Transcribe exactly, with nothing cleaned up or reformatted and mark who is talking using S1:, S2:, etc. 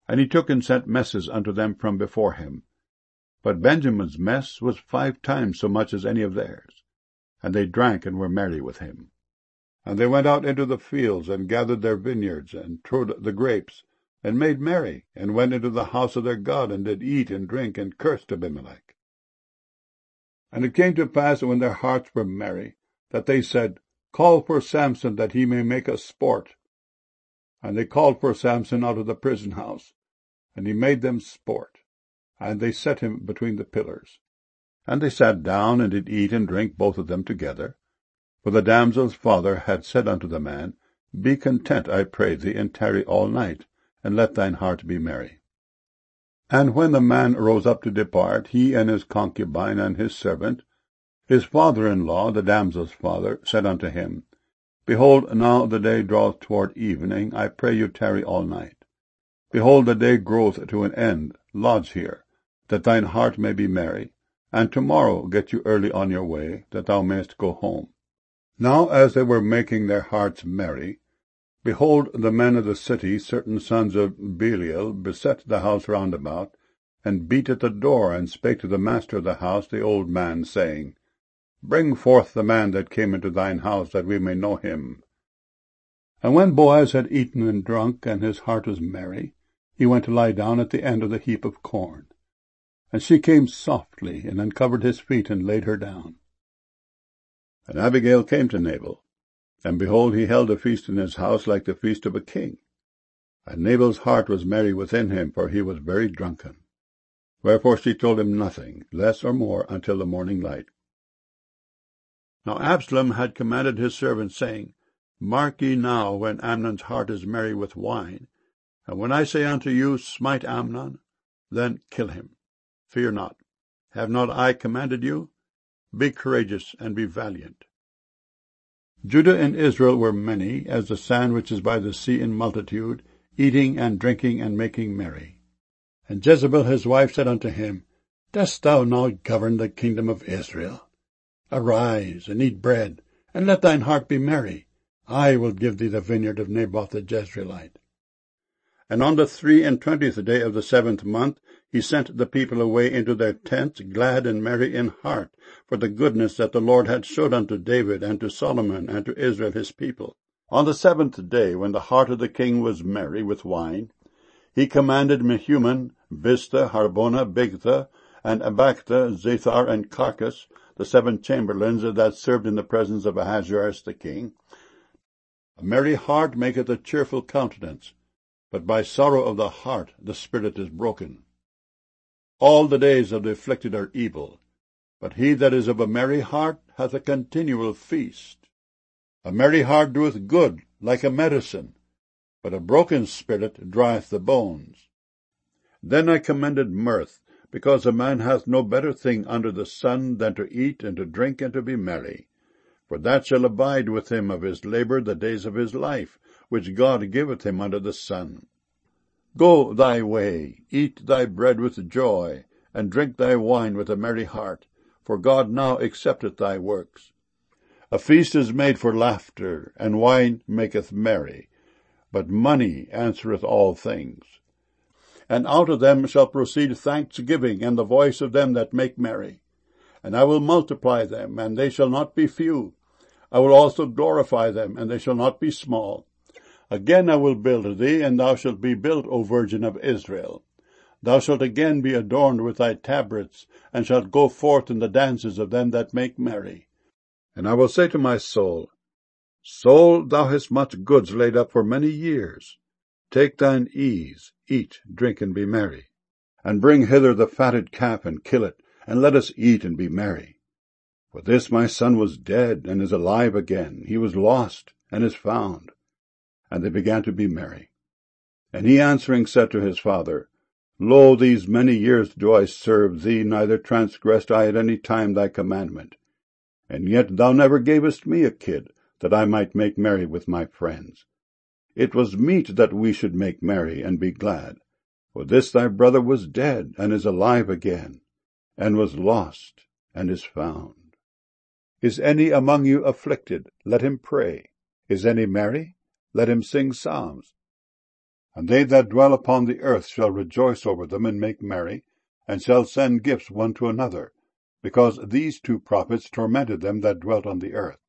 S1: And he took and sent messes unto them from before him. But Benjamin's mess was five times so much as any of theirs. And they drank and were merry with him. And they went out into the fields, and gathered their vineyards, and trode the grapes, and made merry, and went into the house of their God, and did eat and drink, and cursed Abimelech. And it came to pass, when their hearts were merry, that they said, Call for Samson, that he may make us sport. And they called for Samson out of the prison house, and he made them sport, and they set him between the pillars. And they sat down, and did eat and drink both of them together. For the damsel's father had said unto the man, Be content, I pray thee, and tarry all night, and let thine heart be merry. And when the man rose up to depart, he and his concubine and his servant, his father-in-law, the damsel's father, said unto him, Behold, now the day draweth toward evening, I pray you tarry all night. Behold, the day groweth to an end, lodge here, that thine heart may be merry, and tomorrow get you early on your way, that thou mayest go home. Now as they were making their hearts merry, behold, the men of the city, certain sons of Belial, beset the house round about, and beat at the door, and spake to the master of the house, the old man, saying, Bring forth the man that came into thine house, that we may know him. And when Boaz had eaten and drunk, and his heart was merry, he went to lie down at the end of the heap of corn. And she came softly, and uncovered his feet, and laid her down. And Abigail came to Nabal, and behold, he held a feast in his house like the feast of a king. And Nabal's heart was merry within him, for he was very drunken. Wherefore she told him nothing, less or more, until the morning light. Now Absalom had commanded his servants, saying, Mark ye now when Amnon's heart is merry with wine, and when I say unto you, Smite Amnon, then kill him. Fear not. Have not I commanded you? Be courageous, and be valiant. Judah and Israel were many, as the sand which is by the sea in multitude, eating and drinking and making merry. And Jezebel his wife said unto him, Dost thou now govern the kingdom of Israel? Arise, and eat bread, and let thine heart be merry. I will give thee the vineyard of Naboth the Jezreelite. And on the three and twentieth day of the seventh month he sent the people away into their tents, glad and merry in heart, for the goodness that the Lord had showed unto David, and to Solomon, and to Israel his people. On the seventh day, when the heart of the king was merry with wine, he commanded Mehuman, Biztha, Harbona, Bigtha, and Abagtha, Zethar, and Carcas, the seven chamberlains that served in the presence of Ahasuerus the king. A merry heart maketh a cheerful countenance, but by sorrow of the heart the spirit is broken. All the days of the afflicted are evil, but he that is of a merry heart hath a continual feast. A merry heart doeth good, like a medicine, but a broken spirit drieth the bones. Then I commended mirth, because a man hath no better thing under the sun than to eat and to drink and to be merry. For that shall abide with him of his labour the days of his life, which God giveth him under the sun. Go thy way, eat thy bread with joy, and drink thy wine with a merry heart, for God now accepteth thy works. A feast is made for laughter, and wine maketh merry, but money answereth all things. And out of them shall proceed thanksgiving, and the voice of them that make merry. And I will multiply them, and they shall not be few. I will also glorify them, and they shall not be small. Again I will build thee, and thou shalt be built, O Virgin of Israel. Thou shalt again be adorned with thy tabrets, and shalt go forth in the dances of them that make merry. And I will say to my soul, Soul, thou hast much goods laid up for many years. Take thine ease, eat, drink, and be merry. And bring hither the fatted calf, and kill it, and let us eat and be merry. For this my son was dead, and is alive again. He was lost, and is found. And they began to be merry. And he answering said to his father, Lo, these many years do I serve thee, neither transgressed I at any time thy commandment. And yet thou never gavest me a kid, that I might make merry with my friends. It was meet that we should make merry and be glad. For this thy brother was dead, and is alive again, and was lost, and is found. Is any among you afflicted? Let him pray. Is any merry? Let him sing psalms. And they that dwell upon the earth shall rejoice over them, and make merry, and shall send gifts one to another, because these two prophets tormented them that dwelt on the earth.